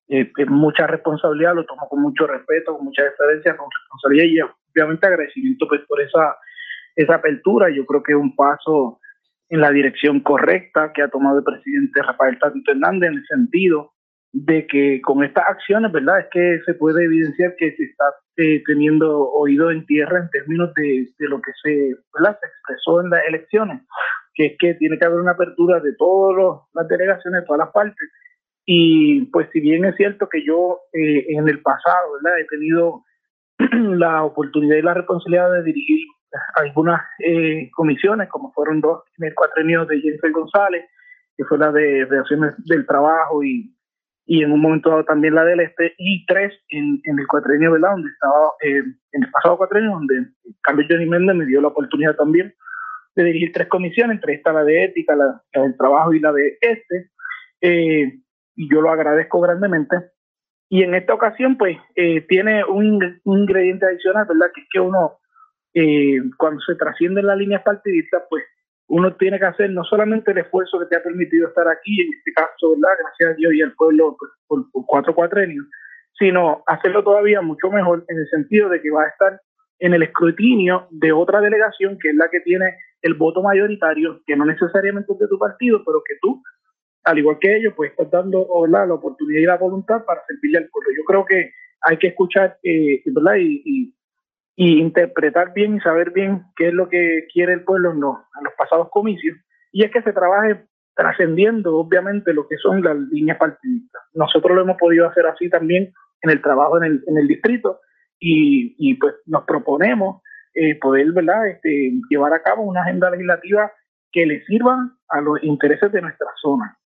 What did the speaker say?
mucha responsabilidad, lo tomo con mucho respeto, con mucha deferencia, con responsabilidad y obviamente agradecimiento pues, por esa apertura. Yo creo que es un paso en la dirección correcta que ha tomado el presidente Rafael Tatito Hernández, en el sentido de que con estas acciones, ¿verdad? Es que se puede evidenciar que se está teniendo oído en tierra en términos de lo que ¿verdad? Se expresó en las elecciones, que es que tiene que haber una apertura de todas las delegaciones, de todas las partes. Y pues si bien es cierto que yo en el pasado, ¿verdad? He tenido la oportunidad y la responsabilidad de dirigir algunas comisiones, como fueron dos en el cuatrenio de Jennifer González, que fue la de Relaciones del Trabajo y en un momento dado también la del Este, y tres en el cuatrenio, ¿verdad? Donde estaba, en el pasado cuatrenio, donde Carlos Johnny Méndez me dio la oportunidad también de dirigir tres comisiones, entre esta la de Ética, la del Trabajo y la de Este, y yo lo agradezco grandemente. Y en esta ocasión, pues, tiene un ingrediente adicional, ¿verdad? Que es que uno, cuando se trascienden las líneas partidistas, pues, uno tiene que hacer no solamente el esfuerzo que te ha permitido estar aquí, en este caso, ¿verdad? Gracias a Dios y al pueblo pues, por 4 cuatrenios, sino hacerlo todavía mucho mejor en el sentido de que va a estar en el escrutinio de otra delegación, que es la que tiene el voto mayoritario, que no necesariamente es de tu partido, pero que tú, al igual que ellos, pues estás dando, ¿verdad?, la oportunidad y la voluntad para servirle al pueblo. Yo creo que hay que escuchar, ¿verdad? Y interpretar bien y saber bien qué es lo que quiere el pueblo en los pasados comicios, y es que se trabaje trascendiendo obviamente lo que son las líneas partidistas. Nosotros lo hemos podido hacer así también en el trabajo en el distrito, y pues nos proponemos poder, ¿verdad?, llevar a cabo una agenda legislativa que le sirva a los intereses de nuestra zona.